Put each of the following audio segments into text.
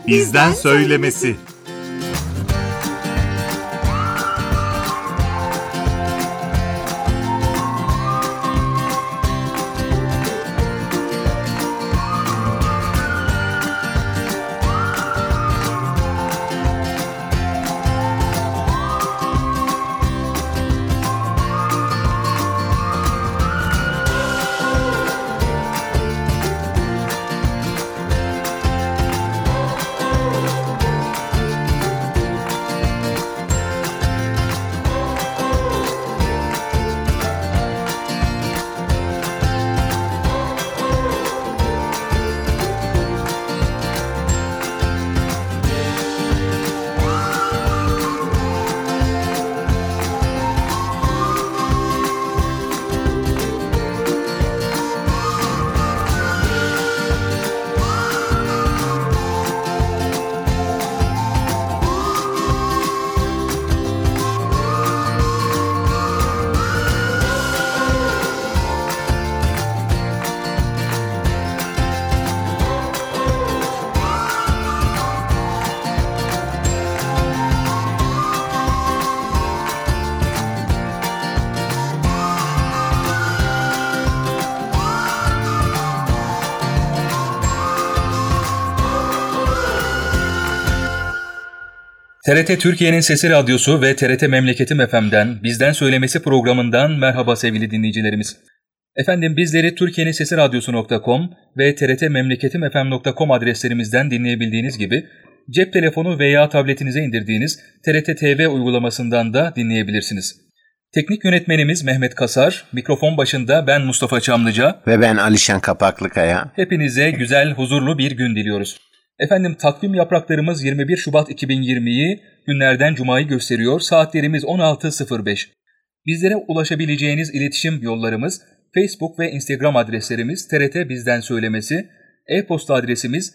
Bizden söylemesi. TRT Türkiye'nin Sesi Radyosu ve TRT Memleketim FM'den Bizden Söylemesi programından merhaba sevgili dinleyicilerimiz. Efendim bizleri Türkiye'nin Sesi Radyosu.com ve trtmemleketimfm.com adreslerimizden dinleyebildiğiniz gibi cep telefonu veya tabletinize indirdiğiniz TRT TV uygulamasından da dinleyebilirsiniz. Teknik yönetmenimiz Mehmet Kasar, mikrofon başında ben Mustafa Çamlıca ve ben Alişan Kapaklıkaya. Hepinize güzel, huzurlu bir gün diliyoruz. Efendim takvim yapraklarımız 21 Şubat 2020'yi günlerden Cuma'yı gösteriyor. Saatlerimiz 16.05. Bizlere ulaşabileceğiniz iletişim yollarımız Facebook ve Instagram adreslerimiz TRT Bizden Söylemesi, e-posta adresimiz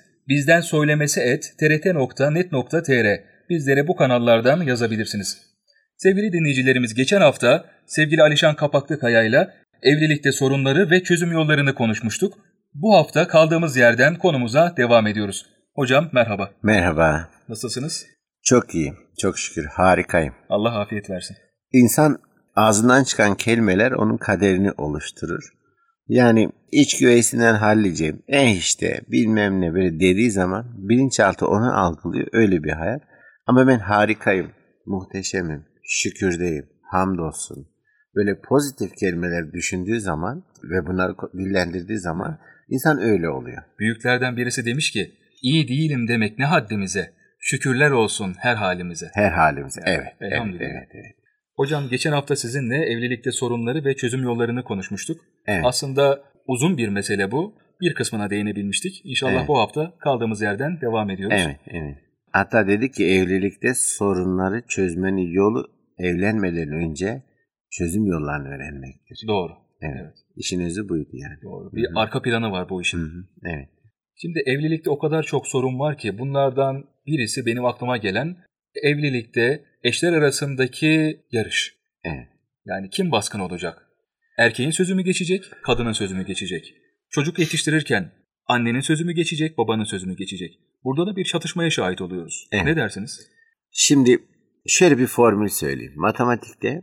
bizdensoylemesi@trt.net.tr. Bizlere bu kanallardan yazabilirsiniz. Sevgili dinleyicilerimiz, geçen hafta sevgili Alişan Kapaklıkaya ile evlilikte sorunları ve çözüm yollarını konuşmuştuk. Bu hafta kaldığımız yerden konumuza devam ediyoruz. Hocam merhaba. Merhaba. Nasılsınız? Çok iyiyim. Çok şükür. Harikayım. Allah afiyet versin. İnsan ağzından çıkan kelimeler onun kaderini oluşturur. Yani iç güveysinden hallice, işte bilmem ne böyle dediği zaman bilinçaltı onu algılıyor. Öyle bir hayat. Ama ben harikayım, muhteşemim, şükürdeyim, hamdolsun. Böyle pozitif kelimeler düşündüğü zaman ve bunları dillendirdiği zaman insan öyle oluyor. Büyüklerden birisi demiş ki, İyi değilim demek ne haddimize, şükürler olsun her halimize. Her halimize, evet. Elhamdülillah. Evet. Hocam geçen hafta sizinle evlilikte sorunları ve çözüm yollarını konuşmuştuk. Evet. Aslında uzun bir mesele bu. Bir kısmına değinebilmiştik. İnşallah bu hafta kaldığımız yerden devam ediyoruz. Evet. Hatta dedik ki evlilikte sorunları çözmenin yolu evlenmeden önce çözüm yollarını öğrenmektir. Doğru. Evet. İşin özü buydu yani. Doğru. Bir arka planı var bu işin. Evet. Şimdi evlilikte o kadar çok sorun var ki bunlardan birisi benim aklıma gelen evlilikte eşler arasındaki yarış. Evet. Yani kim baskın olacak? Erkeğin sözü mü geçecek, kadının sözü mü geçecek? Çocuk yetiştirirken annenin sözü mü geçecek, babanın sözü mü geçecek? Burada da bir çatışmaya şahit oluyoruz. Evet. Ne dersiniz? Şimdi şöyle bir formül söyleyeyim. Matematikte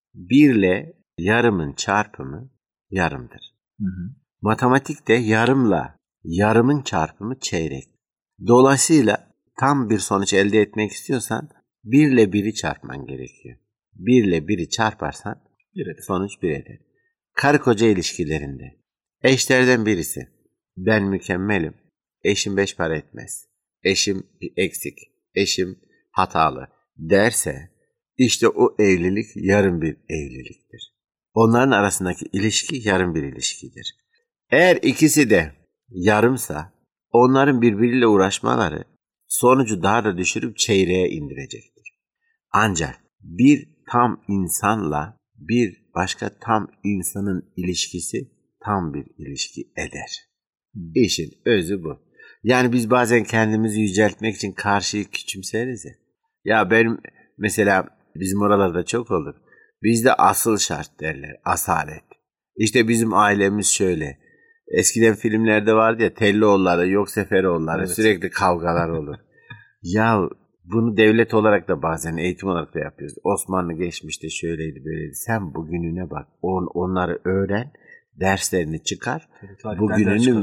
1 ile yarımın çarpımı yarımdır. Matematikte yarımla yarımın çarpımı çeyrek. Dolayısıyla tam bir sonuç elde etmek istiyorsan 1 ile 1'i çarpman gerekiyor. 1 ile 1'i çarparsan sonuç 1 eder. Karı koca ilişkilerinde eşlerden birisi ben mükemmelim, eşim 5 para etmez, eşim eksik, eşim hatalı derse işte o evlilik yarım bir evliliktir. Onların arasındaki ilişki yarım bir ilişkidir. Eğer ikisi de yarımsa onların birbiriyle uğraşmaları sonucu daha da düşürüp çeyreğe indirecektir. Ancak bir tam insanla bir başka tam insanın ilişkisi tam bir ilişki eder. İşin özü bu. Yani biz bazen kendimizi yüceltmek için karşıyı küçümseriz ya. Ya benim mesela bizim oralarda çok olur. Bizde asıl şart derler, asalet. İşte bizim ailemiz şöyle. Eskiden filmlerde vardı ya Tellioğulları, yok Seferoğulları, sürekli kavgalar olur. Ya bunu devlet olarak da bazen eğitim olarak da yapıyoruz. Osmanlı geçmişte şöyleydi böyleydi. Sen bugününe bak. Onları öğren. Derslerini çıkar. Bugününü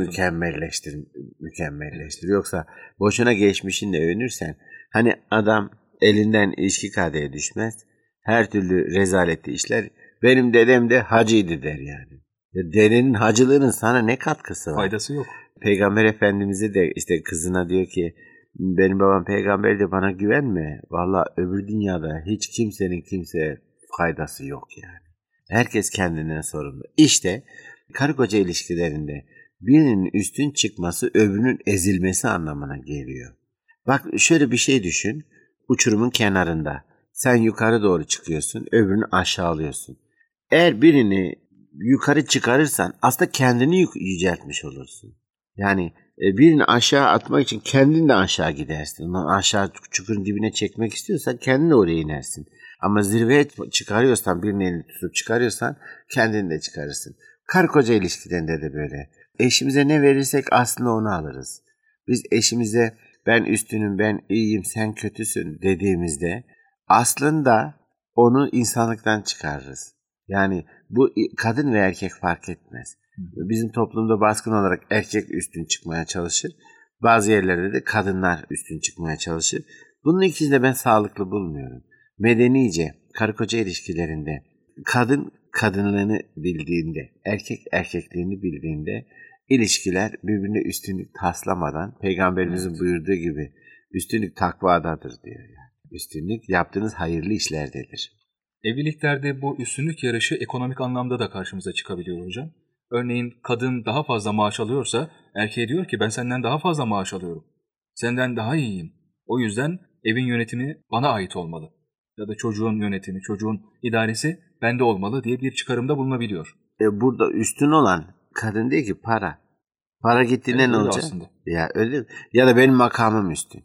mükemmelleştir. Yoksa boşuna geçmişinle övünürsen hani adam elinden içki kadehine düşmez. Her türlü rezaleti işler. Benim dedem de hacıydı der yani. Dedenin hacılığının sana ne katkısı var? Faydası yok. Peygamber Efendimiz'e de işte kızına diyor ki benim babam peygamber de bana güvenme. Vallahi öbür dünyada hiç kimsenin kimseye faydası yok yani. Herkes kendinden sorumlu. İşte karı koca ilişkilerinde birinin üstün çıkması öbürünün ezilmesi anlamına geliyor. Bak şöyle bir şey düşün. Uçurumun kenarında. Sen yukarı doğru çıkıyorsun, öbürünü aşağılıyorsun. Eğer birini yukarı çıkarırsan aslında kendini yüceltmiş olursun. Yani birini aşağı atmak için kendin de aşağı gidersin. Onu aşağı çukurun dibine çekmek istiyorsan kendin de oraya inersin. Ama zirveye çıkarıyorsan, birinin elini tutup çıkarıyorsan kendini de çıkarırsın. Karı koca ilişkilerinde de böyle. Eşimize ne verirsek aslında onu alırız. Biz eşimize ben üstünüm, ben iyiyim, sen kötüsün dediğimizde aslında onu insanlıktan çıkarırız. Yani bu kadın ve erkek fark etmez. Bizim toplumda baskın olarak erkek üstün çıkmaya çalışır. Bazı yerlerde de kadınlar üstün çıkmaya çalışır. Bunun ikisini de ben sağlıklı bulmuyorum. Medenice karı koca ilişkilerinde kadın kadınlığını bildiğinde, erkek erkekliğini bildiğinde ilişkiler birbirine üstünlük taslamadan Peygamberimizin buyurduğu gibi üstünlük takvadadır diyor. Yani. Üstünlük yaptığınız hayırlı işlerdedir. Evliliklerde bu üstünlük yarışı ekonomik anlamda da karşımıza çıkabiliyor hocam. Örneğin kadın daha fazla maaş alıyorsa erkeğe diyor ki ben senden daha fazla maaş alıyorum. Senden daha iyiyim. O yüzden evin yönetimi bana ait olmalı. Ya da çocuğun yönetimi, çocuğun idaresi bende olmalı diye bir çıkarımda bulunabiliyor. Burada üstün olan kadın değil ki para. Para gittiğinde evet, ne olacak? Aslında. Ya öyle mi? Ya da benim makamım üstün.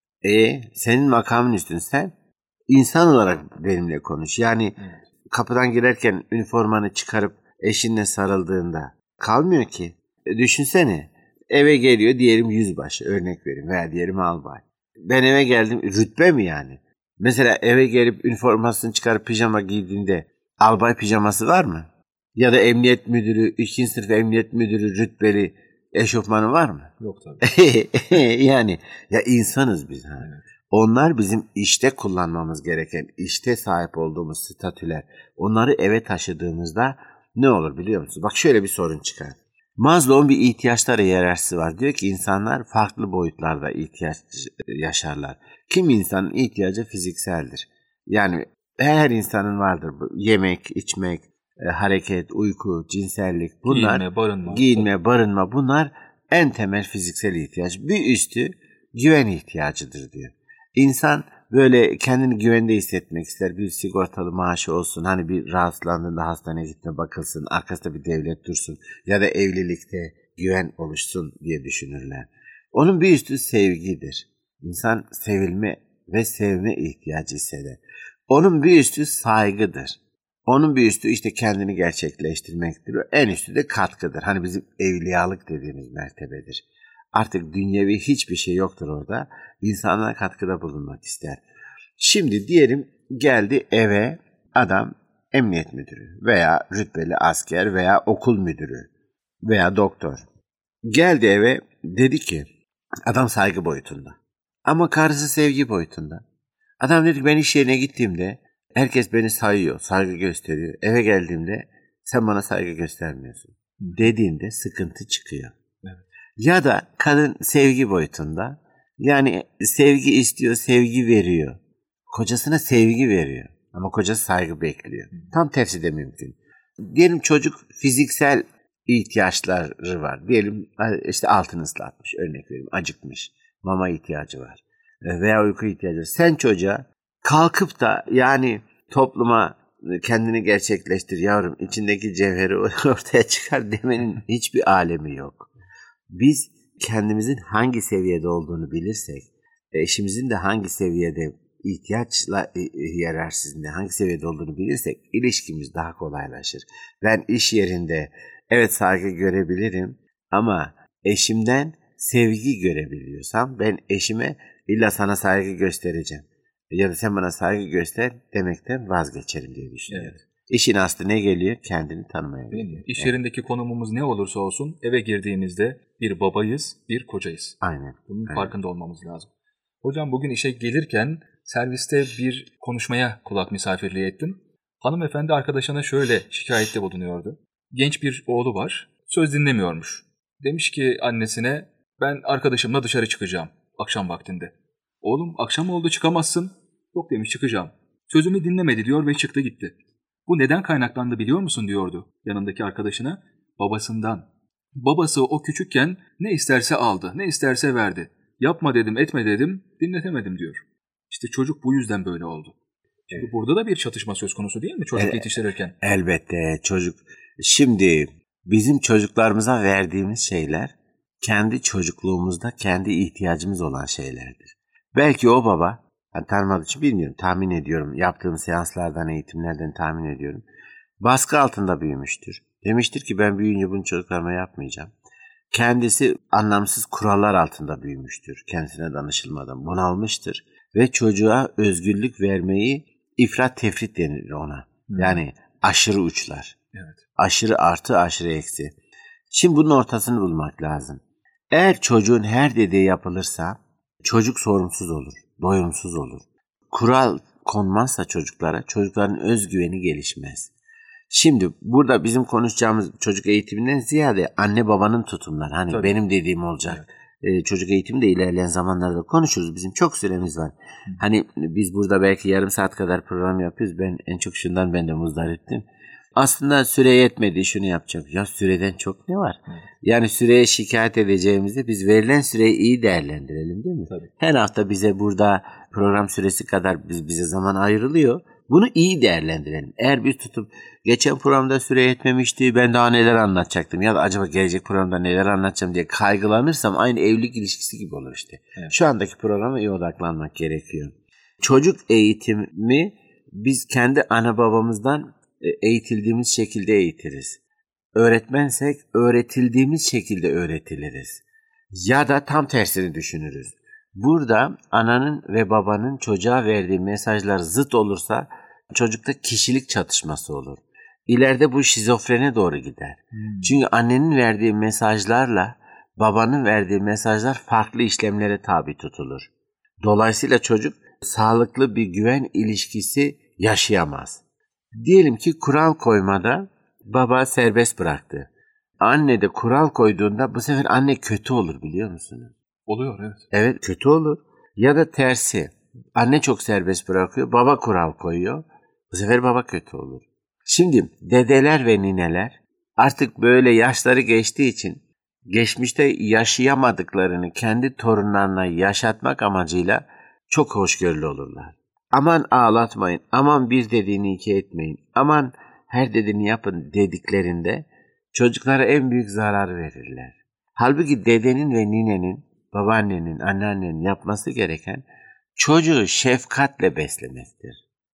Senin makamın üstün, sen insan olarak benimle konuş. Yani kapıdan girerken üniformanı çıkarıp eşinle sarıldığında kalmıyor ki. Düşünsene eve geliyor diyelim yüzbaşı, örnek vereyim, veya diyelim albay. Ben eve geldim, rütbe mi yani? Mesela eve gelip üniformasını çıkarıp pijama giydiğinde albay pijaması var mı? Ya da emniyet müdürü, 2. sınıf emniyet müdürü rütbeli eşofmanı var mı? Yok tabii. Yani ya insanız biz. Ha. Evet. Onlar bizim işte kullanmamız gereken, işte sahip olduğumuz statüler. Onları eve taşıdığımızda ne olur biliyor musun? Bak şöyle bir sorun çıkar. Maslow'un bir ihtiyaçlar hiyerarşisi var. Diyor ki insanlar farklı boyutlarda ihtiyaç yaşarlar. Kim insanın ihtiyacı fizikseldir. Yani her insanın vardır. Yemek, içmek, hareket, uyku, cinsellik, bunlar giyinme, barınma bunlar en temel fiziksel ihtiyaç. Bir üstü güven ihtiyacıdır diyor. İnsan böyle kendini güvende hissetmek ister. Bir sigortalı maaşı olsun. Hani bir rahatsızlandığında hastaneye gitme bakılsın. Arkasında bir devlet dursun. Ya da evlilikte güven oluşsun diye düşünürler. Onun bir üstü sevgidir. İnsan sevilme ve sevme ihtiyacı hisseder. Onun bir üstü saygıdır. Onun bir üstü işte kendini gerçekleştirmektir. En üstü de katkıdır. Hani bizim evliyalık dediğimiz mertebedir. Artık dünyevi hiçbir şey yoktur orada. İnsanlara katkıda bulunmak ister. Şimdi diyelim geldi eve adam emniyet müdürü veya rütbeli asker veya okul müdürü veya doktor. Geldi eve dedi ki adam saygı boyutunda. Ama karısı sevgi boyutunda. Adam dedi ki ben iş yerine gittiğimde herkes beni sayıyor, saygı gösteriyor. Eve geldiğimde sen bana saygı göstermiyorsun dediğinde sıkıntı çıkıyor. Evet. Ya da kadın sevgi boyutunda. Yani sevgi istiyor, sevgi veriyor. Kocasına sevgi veriyor. Ama kocası saygı bekliyor. Tam tersi de mümkün. Diyelim çocuk fiziksel ihtiyaçları var. Diyelim işte altını ıslatmış, örnek vereyim, acıkmış. Mama ihtiyacı var. Veya uyku ihtiyacı var. Sen çocuğa kalkıp da yani topluma kendini gerçekleştir yavrum, içindeki cevheri ortaya çıkar demenin hiçbir alemi yok. Biz kendimizin hangi seviyede olduğunu bilirsek, eşimizin de hangi seviyede ihtiyaçla hiyerarşisinde hangi seviyede olduğunu bilirsek ilişkimiz daha kolaylaşır. Ben iş yerinde evet saygı görebilirim ama eşimden sevgi görebiliyorsam ben eşime İlla sana saygı göstereceğim ya da sen bana saygı göster demekten vazgeçerim diye düşünüyorum. Evet. İşin aslı ne geliyor? Kendini tanımaya geliyor. İş yerindeki konumumuz ne olursa olsun eve girdiğimizde bir babayız, bir kocayız. Aynen. Bunun farkında olmamız lazım. Hocam bugün işe gelirken serviste bir konuşmaya kulak misafirliği ettim. Hanımefendi arkadaşına şöyle şikayette bulunuyordu. Genç bir oğlu var, söz dinlemiyormuş. Demiş ki annesine, ben arkadaşımla dışarı çıkacağım akşam vaktinde. Oğlum akşam oldu çıkamazsın. Yok demiş çıkacağım. Sözümü dinlemedi diyor ve çıktı gitti. Bu neden kaynaklandı biliyor musun diyordu yanındaki arkadaşına. Babasından. Babası o küçükken ne isterse aldı, ne isterse verdi. Yapma dedim, etme dedim, dinletemedim diyor. İşte çocuk bu yüzden böyle oldu. Şimdi burada da bir çatışma söz konusu değil mi çocuk yetiştirirken? Elbette çocuk. Şimdi bizim çocuklarımıza verdiğimiz şeyler kendi çocukluğumuzda kendi ihtiyacımız olan şeylerdir. Belki o baba, tanımadığı için bilmiyorum, tahmin ediyorum, yaptığım seanslardan, eğitimlerden tahmin ediyorum. Baskı altında büyümüştür. Demiştir ki ben büyüyünce bunu çocuklarıma yapmayacağım. Kendisi anlamsız kurallar altında büyümüştür. Kendisine danışılmadan bunalmıştır. Ve çocuğa özgürlük vermeyi ifrat tefrit denir ona. Yani aşırı uçlar. Evet. Aşırı artı, aşırı eksi. Şimdi bunun ortasını bulmak lazım. Eğer çocuğun her dediği yapılırsa çocuk sorumsuz olur, doyumsuz olur. Kural konmazsa çocuklara, çocukların özgüveni gelişmez. Şimdi burada bizim konuşacağımız çocuk eğitiminden ziyade anne babanın tutumları. Hani Tabii. benim dediğim olacak. Çocuk eğitimi de ilerleyen zamanlarda konuşuruz. Bizim çok süremiz var. Hani biz burada belki yarım saat kadar program yapıyoruz. Ben en çok şundan ben de muzdariptim. Aslında süre yetmedi, şunu yapacağım. Ya süreden çok ne var? Evet. Yani süreye şikayet edeceğimizde biz verilen süreyi iyi değerlendirelim değil mi? Tabii. Her hafta bize burada program süresi kadar bize zaman ayrılıyor. Bunu iyi değerlendirelim. Eğer biz tutup geçen programda süre yetmemişti, ben daha neler anlatacaktım ya da acaba gelecek programda neler anlatacağım diye kaygılanırsam aynı evlilik ilişkisi gibi olur işte. Evet. Şu andaki programa iyi odaklanmak gerekiyor. Çocuk eğitimi biz kendi ana babamızdan eğitildiğimiz şekilde eğitiriz. Öğretmensek öğretildiğimiz şekilde öğretiliriz. Ya da tam tersini düşünürüz. Burada ananın ve babanın çocuğa verdiği mesajlar zıt olursa çocukta kişilik çatışması olur. İleride bu şizofrene doğru gider. Çünkü annenin verdiği mesajlarla babanın verdiği mesajlar farklı işlemlere tabi tutulur. Dolayısıyla çocuk sağlıklı bir güven ilişkisi yaşayamaz. Diyelim ki kural koymada baba serbest bıraktı. Anne de kural koyduğunda bu sefer anne kötü olur biliyor musunuz? Oluyor evet. Evet kötü olur. Ya da tersi. Anne çok serbest bırakıyor, baba kural koyuyor. Bu sefer baba kötü olur. Şimdi dedeler ve nineler artık böyle yaşları geçtiği için geçmişte yaşayamadıklarını kendi torunlarına yaşatmak amacıyla çok hoşgörülü olurlar. Aman ağlatmayın, aman bir dediğini iki etmeyin, aman her dediğini yapın dediklerinde çocuklara en büyük zarar verirler. Halbuki dedenin ve ninenin, babaannenin, anneannenin yapması gereken çocuğu şefkatle beslemektir.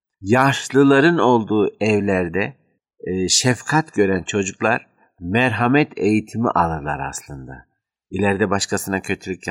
Yaşlıların olduğu evlerde şefkat gören çocuklar merhamet eğitimi alırlar aslında. İleride başkasına kötülük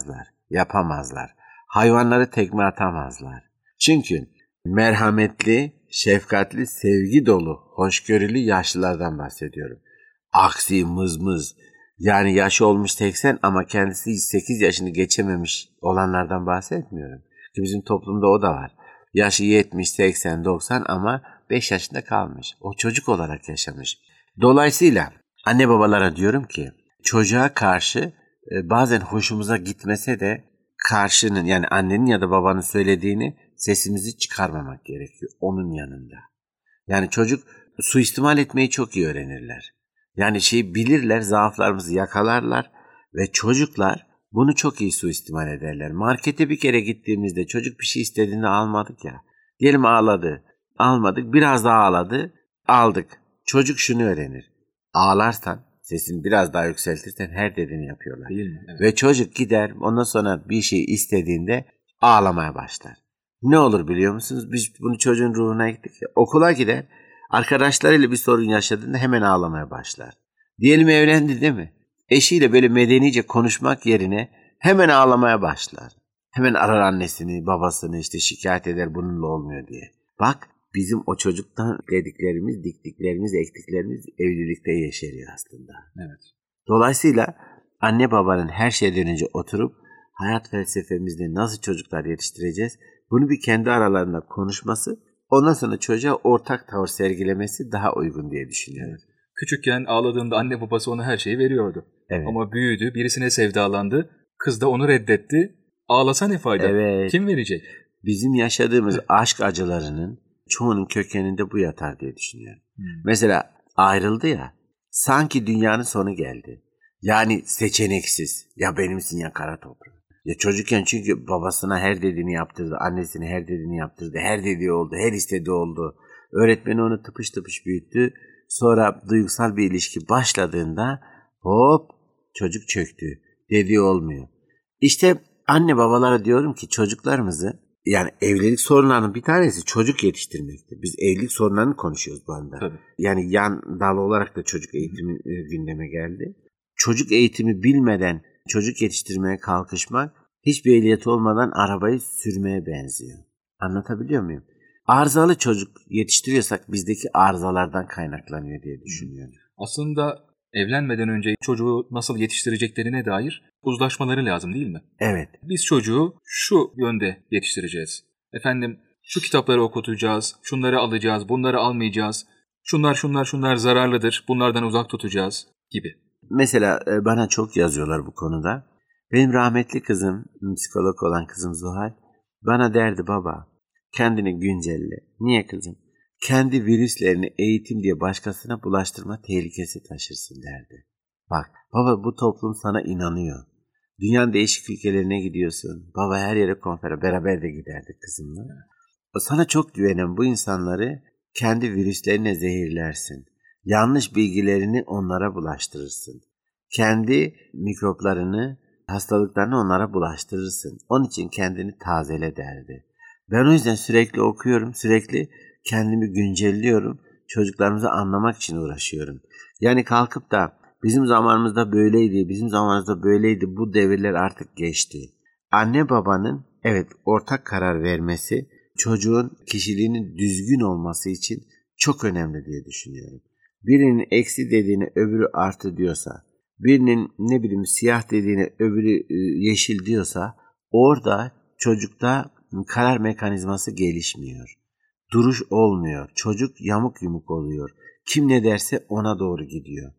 yapamazlar. Hayvanları tekme atamazlar. Çünkü merhametli, şefkatli, sevgi dolu, hoşgörülü yaşlılardan bahsediyorum. Aksi, mızmız, yani yaşı olmuş 80 ama kendisi 8 yaşını geçememiş olanlardan bahsetmiyorum. Ki bizim toplumda o da var. Yaşı 70, 80, 90 ama 5 yaşında kalmış. O çocuk olarak yaşamış. Dolayısıyla anne babalara diyorum ki çocuğa karşı bazen hoşumuza gitmese de karşının yani annenin ya da babanın söylediğini sesimizi çıkarmamak gerekiyor onun yanında. Yani çocuk suistimal etmeyi çok iyi öğrenirler. Yani bilirler, zaaflarımızı yakalarlar ve çocuklar bunu çok iyi suistimal ederler. Markete bir kere gittiğimizde çocuk bir şey istediğinde almadık ya. Diyelim ağladı, almadık, biraz daha ağladı, aldık. Çocuk şunu öğrenir. Ağlarsan, sesini biraz daha yükseltirsen her dediğini yapıyorlar. Değil mi? Evet. Ve çocuk gider ondan sonra bir şey istediğinde ağlamaya başlar. Ne olur biliyor musunuz? Biz bunu çocuğun ruhuna gittik ya. Okula gider, arkadaşlarıyla bir sorun yaşadığında hemen ağlamaya başlar. Diyelim evlendi değil mi? Eşiyle böyle medenice konuşmak yerine hemen ağlamaya başlar. Hemen arar annesini, babasını, işte şikayet eder bununla olmuyor diye. Bak bizim o çocuktan dediklerimiz, diktiklerimiz, ektiklerimiz evlilikte yeşeriyor aslında. Evet. Dolayısıyla anne babanın her şeyden önce oturup hayat felsefemizde nasıl çocuklar yetiştireceğiz, bunu bir kendi aralarında konuşması, ondan sonra çocuğa ortak tavır sergilemesi daha uygun diye düşünüyorum. Evet. Küçükken ağladığında anne babası ona her şeyi veriyordu. Evet. Ama büyüdü, birisine sevdalandı, kız da onu reddetti. Ağlasa ne fayda? Evet. Kim verecek? Bizim yaşadığımız aşk acılarının çoğunun kökeninde bu yatar diye düşünüyorum. Mesela ayrıldı ya, sanki dünyanın sonu geldi. Yani seçeneksiz. Ya benimsin ya kara toprağım. Ya çocukken çünkü babasına her dediğini yaptırdı, annesine her dediğini yaptırdı, her dediği oldu, her istediği oldu. Öğretmeni onu tıpış tıpış büyüttü. Sonra duygusal bir ilişki başladığında hop çocuk çöktü. Dediği olmuyor. İşte anne babalara diyorum ki çocuklarımızı, yani evlilik sorunlarının bir tanesi çocuk yetiştirmektir. Biz evlilik sorunlarını konuşuyoruz bu anda. Tabii. Yani yan dal olarak da çocuk eğitimi gündeme geldi. Çocuk eğitimi bilmeden çocuk yetiştirmeye kalkışmak hiçbir ehliyet olmadan arabayı sürmeye benziyor. Anlatabiliyor muyum? Arızalı çocuk yetiştiriyorsak bizdeki arızalardan kaynaklanıyor diye düşünüyorum. Aslında evlenmeden önce çocuğu nasıl yetiştireceklerine dair uzlaşmaları lazım değil mi? Evet. Biz çocuğu şu yönde yetiştireceğiz. Efendim şu kitapları okutacağız, şunları alacağız, bunları almayacağız. Şunlar zararlıdır, bunlardan uzak tutacağız gibi. Mesela bana çok yazıyorlar bu konuda. Benim rahmetli kızım, psikolog olan kızım Zuhal, bana derdi baba kendini güncelle. Niye kızım? Kendi virüslerini eğitim diye başkasına bulaştırma tehlikesi taşırsın derdi. Bak baba bu toplum sana inanıyor. Dünyanın değişik ülkelerine gidiyorsun. Baba her yere konfere beraber de giderdik kızımla. Sana çok güvenen bu insanları kendi virüslerine zehirlersin. Yanlış bilgilerini onlara bulaştırırsın. Kendi mikroplarını, hastalıklarını onlara bulaştırırsın. Onun için kendini tazele derdi. Ben o yüzden sürekli okuyorum, sürekli kendimi güncelliyorum. Çocuklarımızı anlamak için uğraşıyorum. Yani kalkıp da bizim zamanımızda böyleydi, bu devirler artık geçti. Anne babanın evet ortak karar vermesi, çocuğun kişiliğinin düzgün olması için çok önemli diye düşünüyorum. Birinin eksi dediğine öbürü artı diyorsa, birinin siyah dediğine öbürü yeşil diyorsa, orada çocukta karar mekanizması gelişmiyor. Duruş olmuyor. Çocuk yamuk yumuk oluyor. Kim ne derse ona doğru gidiyor.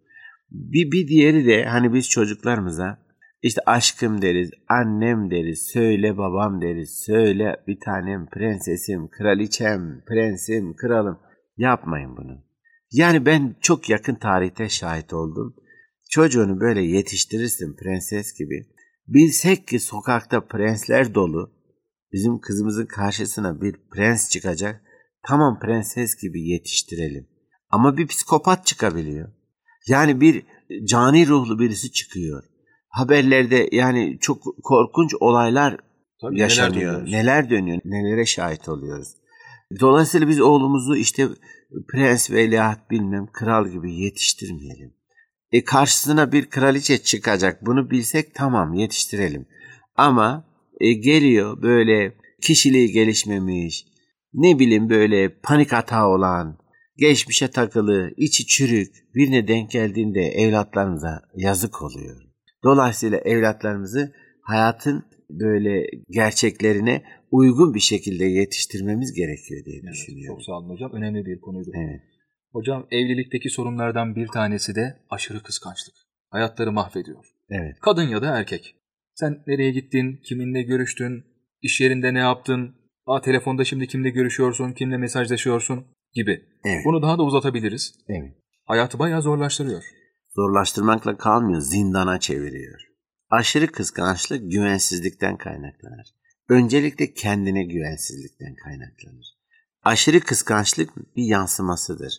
Bir diğeri de hani biz çocuklarımıza işte aşkım deriz, annem deriz, söyle babam deriz, söyle bir tanem, prensesim, kraliçem, prensim, kralım. Yapmayın bunu. Yani ben çok yakın tarihte şahit oldum. Çocuğunu böyle yetiştirirsin prenses gibi. Bilsek ki sokakta prensler dolu. Bizim kızımızın karşısına bir prens çıkacak. Tamam prenses gibi yetiştirelim. Ama bir psikopat çıkabiliyor. Yani bir cani ruhlu birisi çıkıyor. Haberlerde yani çok korkunç olaylar yaşanıyor. Neler dönüyor, nelere şahit oluyoruz. Dolayısıyla biz oğlumuzu işte prens veliaht bilmem kral gibi yetiştirmeyelim. Karşısına bir kraliçe çıkacak bunu bilsek tamam yetiştirelim. Ama geliyor böyle kişiliği gelişmemiş, ne bileyim böyle panik atağı olan, geçmişe takılı, içi çürük birine denk geldiğinde evlatlarımıza yazık oluyor. Dolayısıyla evlatlarımızı hayatın böyle gerçeklerine uygun bir şekilde yetiştirmemiz gerekiyor diye düşünüyorum. Çok sağ olun hocam. Önemli bir konuydu. Evet. Hocam evlilikteki sorunlardan bir tanesi de aşırı kıskançlık. Hayatları mahvediyor. Evet. Kadın ya da erkek. Sen nereye gittin, kiminle görüştün, iş yerinde ne yaptın, telefonda şimdi kimle görüşüyorsun, kimle mesajlaşıyorsun gibi. Evet. Bunu daha da uzatabiliriz. Evet. Hayatı bayağı zorlaştırıyor. Zorlaştırmakla kalmıyor, zindana çeviriyor. Aşırı kıskançlık güvensizlikten kaynaklanır. Öncelikle kendine güvensizlikten kaynaklanır. Aşırı kıskançlık bir yansımasıdır.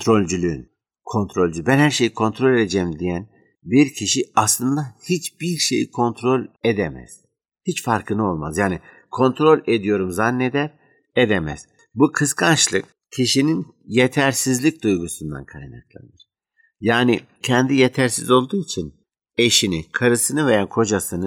Kontrolcü. Ben her şeyi kontrol edeceğim diyen bir kişi aslında hiçbir şeyi kontrol edemez. Hiç farkına olmaz. Yani kontrol ediyorum zanneder, edemez. Bu kıskançlık kişinin yetersizlik duygusundan kaynaklanır. Yani kendi yetersiz olduğu için eşini, karısını veya kocasını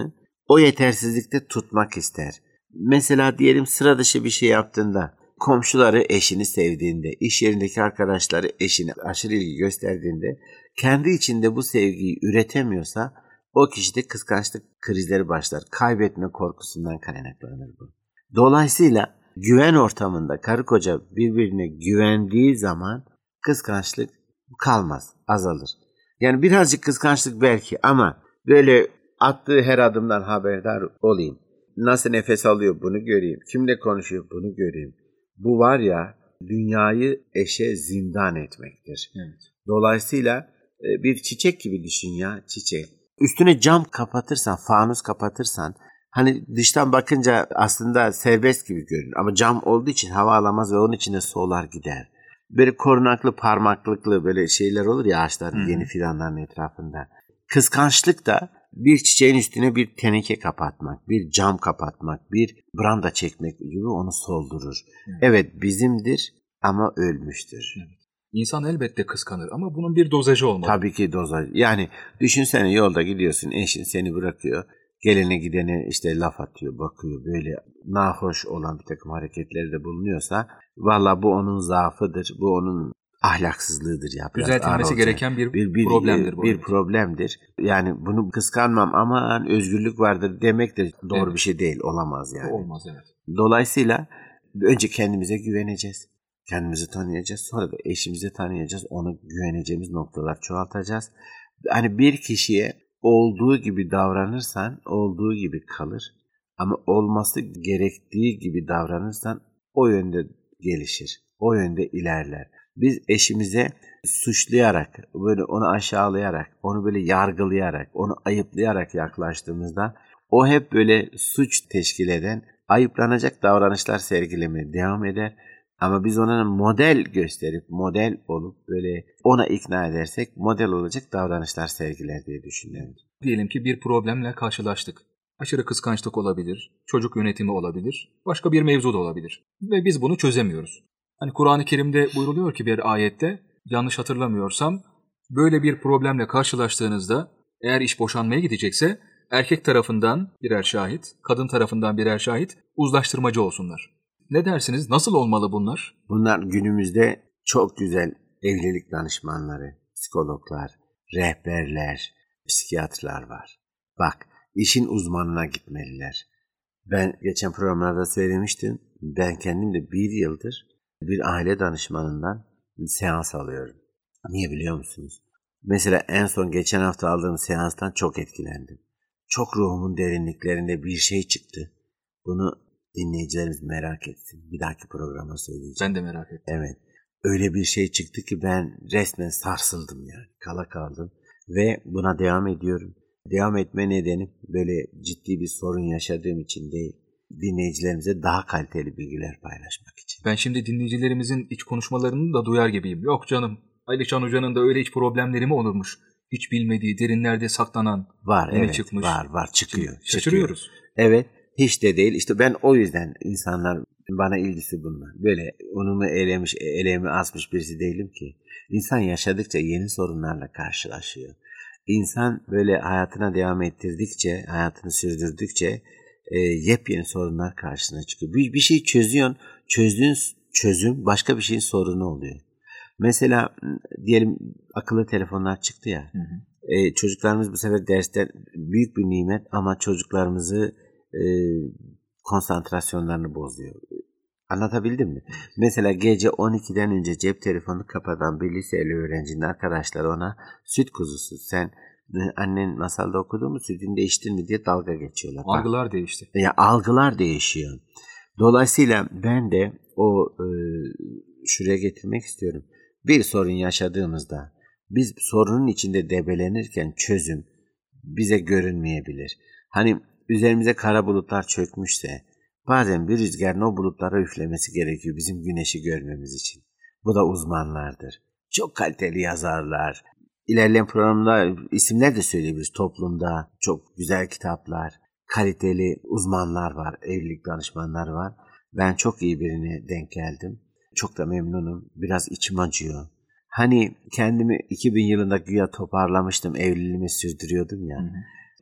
o yetersizlikte tutmak ister. Mesela diyelim sıra dışı bir şey yaptığında, komşuları eşini sevdiğinde, iş yerindeki arkadaşları eşine aşırı ilgi gösterdiğinde, kendi içinde bu sevgiyi üretemiyorsa o kişide kıskançlık krizleri başlar. Kaybetme korkusundan kaynaklanır bu. Dolayısıyla güven ortamında karı koca birbirine güvendiği zaman kıskançlık kalmaz, azalır. Yani birazcık kıskançlık belki ama böyle attığı her adımdan haberdar olayım. Nasıl nefes alıyor bunu göreyim. Kimle konuşuyor bunu göreyim. Bu var ya dünyayı eşe zindan etmektir. Evet. Dolayısıyla bir çiçek gibi düşün ya, çiçek. Üstüne cam kapatırsan, fanus kapatırsan hani dıştan bakınca aslında serbest gibi görünür. Ama cam olduğu için hava alamaz ve onun içine solar gider. Böyle korunaklı, parmaklıklı böyle şeyler olur ya ağaçların, yeni fidanların etrafında. Kıskançlık da bir çiçeğin üstüne bir teneke kapatmak, bir cam kapatmak, bir branda çekmek gibi onu soldurur. Evet bizimdir ama ölmüştür. Evet. İnsan elbette kıskanır ama bunun bir dozajı olmalı. Tabii ki dozaj. Yani düşünsene yolda gidiyorsun, eşin seni bırakıyor. Gelene gidene işte laf atıyor, bakıyor, böyle nahoş olan bir takım hareketleri de bulunuyorsa valla bu onun zaafıdır, bu onun ahlaksızlığıdır ya. Düzeltilmesi gereken bir problemdir bu. Bir problemdir. Yani bunu kıskanmam aman özgürlük vardır demek de doğru bir şey değil, olamaz yani. Olmaz evet. Dolayısıyla önce kendimize güveneceğiz. Kendimizi tanıyacağız. Sonra da eşimizi tanıyacağız. Ona güveneceğimiz noktalar çoğaltacağız. Hani bir kişiye olduğu gibi davranırsan olduğu gibi kalır. Ama olması gerektiği gibi davranırsan o yönde gelişir. O yönde ilerler. Biz eşimize suçlayarak, böyle onu aşağılayarak, onu böyle yargılayarak, onu ayıplayarak yaklaştığımızda o hep böyle suç teşkil eden, ayıplanacak davranışlar sergilemeye devam eder. Ama biz ona model gösterip, model olup böyle ona ikna edersek model olacak davranışlar sergiler diye düşünüyorum. Diyelim ki bir problemle karşılaştık. Aşırı kıskançlık olabilir, çocuk yönetimi olabilir, başka bir mevzu da olabilir. Ve biz bunu çözemiyoruz. Hani Kur'an-ı Kerim'de buyruluyor ki bir ayette, yanlış hatırlamıyorsam, böyle bir problemle karşılaştığınızda eğer iş boşanmaya gidecekse erkek tarafından birer şahit, kadın tarafından birer şahit uzlaştırmacı olsunlar. Ne dersiniz? Nasıl olmalı bunlar? Bunlar günümüzde çok güzel evlilik danışmanları, psikologlar, rehberler, psikiyatrlar var. Bak, işin uzmanına gitmeliler. Ben geçen programlarda söylemiştim. Ben kendim de 1 yıldır bir aile danışmanından seans alıyorum. Niye biliyor musunuz? Mesela en son geçen hafta aldığım seanstan çok etkilendim. Çok ruhumun derinliklerinde bir şey çıktı. Bunu dinleyicilerimiz merak etsin. Bir dahaki programa söyleyeceğim. Ben de merak ettim. Evet. Öyle bir şey çıktı ki ben resmen sarsıldım yani. Kala kaldım. Ve buna devam ediyorum. Devam etme nedenim böyle ciddi bir sorun yaşadığım için değil. Dinleyicilerimize daha kaliteli bilgiler paylaşmak için. Ben şimdi dinleyicilerimizin iç konuşmalarını da duyar gibiyim. Yok canım, Aylıçan Hoca'nın da öyle iç problemleri mi olurmuş? Hiç bilmediği, derinlerde saklanan var, yeni evet, çıkmış. Var, çıkıyor. Şaşırıyoruz. Çıkıyor. Evet, hiç de değil. İşte ben o yüzden insanlar bana ilgisi bunlar. Böyle unumu elemiş, eleğimi asmış birisi değilim ki. İnsan yaşadıkça yeni sorunlarla karşılaşıyor. İnsan böyle hayatına devam ettirdikçe, hayatını sürdürdükçe yepyeni sorunlar karşısına çıkıyor. Bir şey çözüyorsun, çözdüğün çözüm başka bir şeyin sorunu oluyor. Mesela diyelim akıllı telefonlar çıktı ya. Hı hı. Çocuklarımız bu sefer dersten büyük bir nimet ama çocuklarımızı konsantrasyonlarını bozuyor. Anlatabildim mi? Mesela gece 12'den önce cep telefonunu kapatan bir liseli öğrencinin arkadaşları ona süt kuzusu sen annen masalda okudu mu sütünü değiştin mi diye dalga geçiyorlar. Algılar değişti. Ya algılar değişiyor. Dolayısıyla ben de o şuraya getirmek istiyorum. Bir sorun yaşadığımızda biz sorunun içinde debelenirken çözüm bize görünmeyebilir. Hani üzerimize kara bulutlar çökmüşse bazen bir rüzgarın o bulutlara üflemesi gerekiyor bizim güneşi görmemiz için. Bu da uzmanlardır. Çok kaliteli yazarlar. İlerleyen programda isimler de söyleyebiliriz. Toplumda çok güzel kitaplar, kaliteli uzmanlar var, evlilik danışmanlar var. Ben çok iyi birine denk geldim. Çok da memnunum. Biraz içim acıyor. Hani kendimi 2000 yılında güya toparlamıştım, evliliğimi sürdürüyordum ya. Hı hı.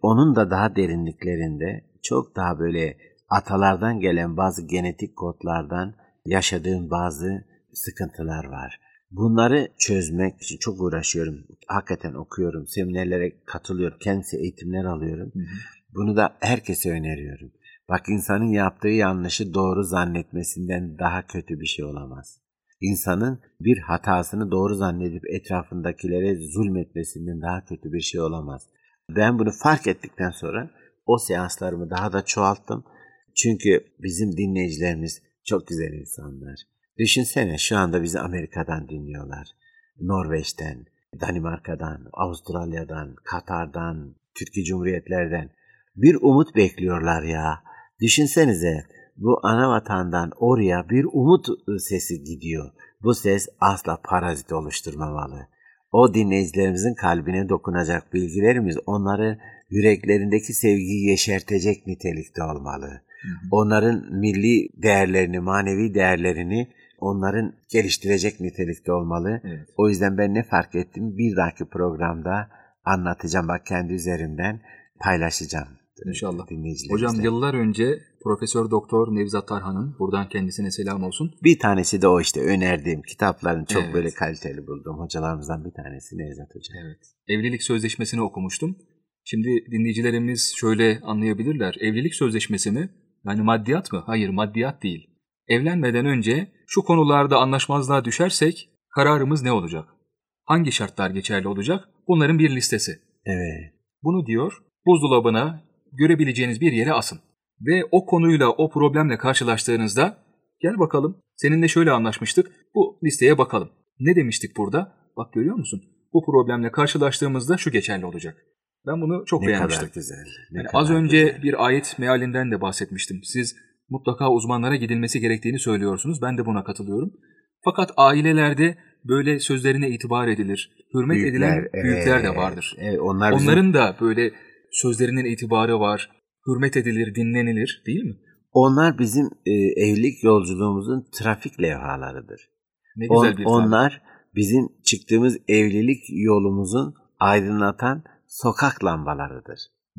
onun da daha derinliklerinde çok daha böyle atalardan gelen bazı genetik kodlardan yaşadığım bazı sıkıntılar var. Bunları çözmek için çok uğraşıyorum. Hakikaten okuyorum, seminerlere katılıyorum, kendisi eğitimler alıyorum. Bunu da herkese öneriyorum. Bak, insanın yaptığı yanlışı doğru zannetmesinden daha kötü bir şey olamaz. İnsanın bir hatasını doğru zannedip etrafındakilere zulmetmesinden daha kötü bir şey olamaz. Ben bunu fark ettikten sonra o seanslarımı daha da çoğalttım. Çünkü bizim dinleyicilerimiz çok güzel insanlar. Düşünsene, şu anda bizi Amerika'dan dinliyorlar. Norveç'ten, Danimarka'dan, Avustralya'dan, Katar'dan, Türkiye Cumhuriyetlerden. Bir umut bekliyorlar ya. Düşünsenize, bu ana vatandan oraya bir umut sesi gidiyor. Bu ses asla parazit oluşturmamalı. O dinleyicilerimizin kalbine dokunacak bilgilerimiz onları yüreklerindeki sevgiyi yeşertecek nitelikte olmalı. Onların milli değerlerini, manevi değerlerini onların geliştirecek nitelikte olmalı. Evet. O yüzden ben ne fark ettim? Bir dahaki programda anlatacağım. Bak, kendi üzerimden paylaşacağım. İnşallah. Hocam, yıllar önce Profesör Doktor Nevzat Tarhan'ın, buradan kendisine selam olsun. Bir tanesi de o işte önerdiğim kitapların çok böyle kaliteli bulduğum hocalarımızdan bir tanesi Nevzat Hoca. Evet. Evlilik sözleşmesini okumuştum. Şimdi dinleyicilerimiz şöyle anlayabilirler. Evlilik sözleşmesi mi? Yani maddiyat mı? Hayır, maddiyat değil. Evlenmeden önce şu konularda anlaşmazlığa düşersek kararımız ne olacak? Hangi şartlar geçerli olacak? Bunların bir listesi. Evet. Bunu diyor, buzdolabına görebileceğiniz bir yere asın. Ve o konuyla, o problemle karşılaştığınızda gel bakalım, seninle şöyle anlaşmıştık, bu listeye bakalım. Ne demiştik burada? Bak, görüyor musun? Bu problemle karşılaştığımızda şu geçerli olacak. Ben bunu çok beğenmiştim. Ne kadar güzel. Yani az önce bir ayet mealinden de bahsetmiştim. Siz mutlaka uzmanlara gidilmesi gerektiğini söylüyorsunuz. Ben de buna katılıyorum. Fakat ailelerde böyle sözlerine itibar edilir, hürmet edilen büyükler de vardır. Evet, onların da böyle sözlerinin itibarı var, hürmet edilir, dinlenilir, değil mi? Onlar bizim evlilik yolculuğumuzun trafik levhalarıdır. Ne güzel bir onlar bizim çıktığımız evlilik yolumuzun aydınlatan sokak lambalarıdır.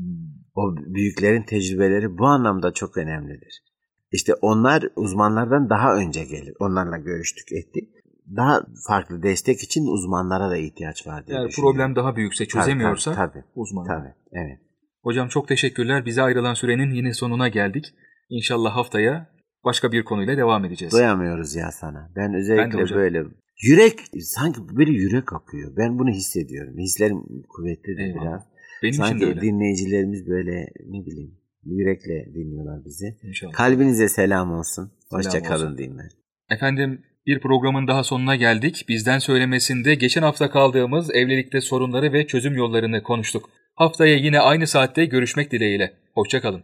O büyüklerin tecrübeleri bu anlamda çok önemlidir. İşte onlar uzmanlardan daha önce gelir. Onlarla görüştük, ettik. Daha farklı destek için uzmanlara da ihtiyaç var diye düşünüyorum. Problem daha büyükse, çözemiyorsa tabii, uzman. Tabii, evet. Hocam, çok teşekkürler. Bize ayrılan sürenin yine sonuna geldik. İnşallah haftaya başka bir konuyla devam edeceğiz. Doyamıyoruz ya sana. Ben özellikle böyle yürek, sanki böyle yürek akıyor. Ben bunu hissediyorum. Hislerim kuvvetlidir biraz. Benim sanki için de öyle. Dinleyicilerimiz böyle, ne bileyim, yürekle dinliyorlar bizi. İnşallah. Kalbinize selam olsun. Hoşça kalın diyeyim ben. Efendim, bir programın daha sonuna geldik. Bizden söylemesinde geçen hafta kaldığımız evlilikte sorunları ve çözüm yollarını konuştuk. Haftaya yine aynı saatte görüşmek dileğiyle. Hoşça kalın.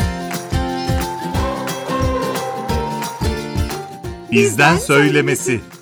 Bizden söylemesi.